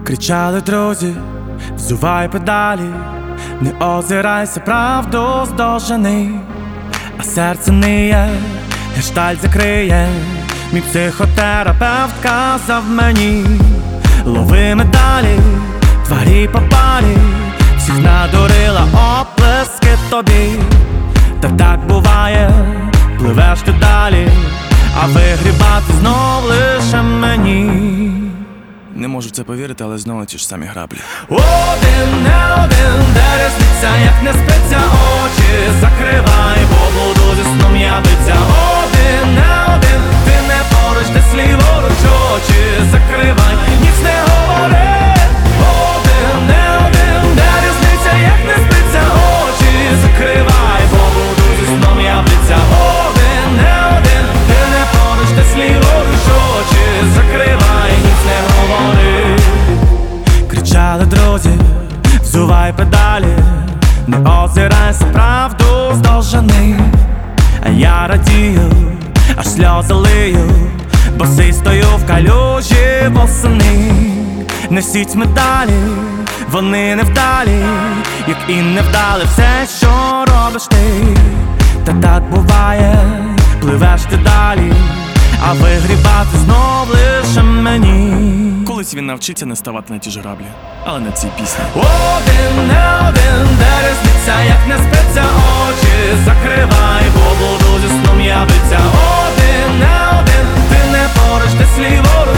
Кричали друзі, взувай педалі, не озирайся, правду здожени, а серце ниє, гештальт закриє. Мій психотерапевт казав мені: лови медалі, тварі попалі, всіх надурила оплески тобі. Та так буває, пливеш ти далі, а вигрібати знов лише мені. Не можу в це повірити, але знову ті ж самі граблі. Один, не один, де різниця, як не спиться, очі закривай, бо буду зі сном явиться. Один, не один, ти не поруч, десь ліворуч, очі закривай, ніч не говори. Один, не один, де різниця, як не спиться, очі закривай, бо буду зі сном явиться. Один, не один, ти не поруч, десь ліворуч, очі закривай, ніч не говори. Кричали друзі, взувай педалі, не озирайся, правду здовжени. А я радію, аж сльози лию, босий стою в калюжі восени. Несіть медалі, вони невдалі, як і невдали все, що робиш ти. Та так буває, пливеш ти далі, а вигрібати знов лише мені. Колись він навчиться не ставати на ті ж граблі, але на цій пісні. Один, не один, де різниця, як не спиться, очі закривай, бо буду зі сном явиться. Один, не один, ти не поруч, десь ліворуч,